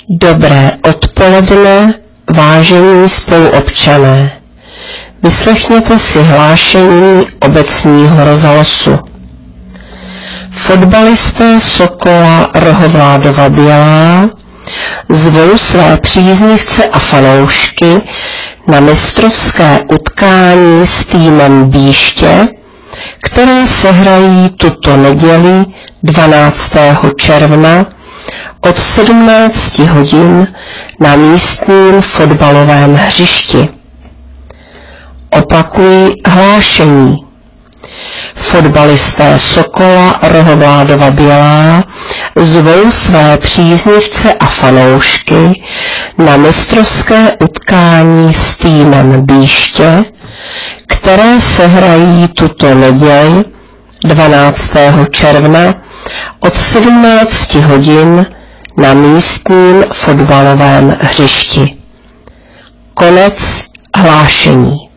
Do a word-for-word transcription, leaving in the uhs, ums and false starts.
Dobré odpoledne, vážení spoluobčané. Vyslechněte si hlášení obecního rozhlasu. Fotbalisté Sokola Rohovládova Bělá zvou své příznivce a fanoušky na mistrovské utkání s týmem Býště, které se hrají tuto neděli dvanáctého června od sedmnácti hodin na místním fotbalovém hřišti. Opakuji hlášení. Fotbalisté Sokola Rohovládova Bělá zvou své příznivce a fanoušky na mistrovské utkání s týmem Býště, které se hrají tuto neděli dvanáctého června od sedmnácti hodin na místním fotbalovém hřišti. Konec hlášení.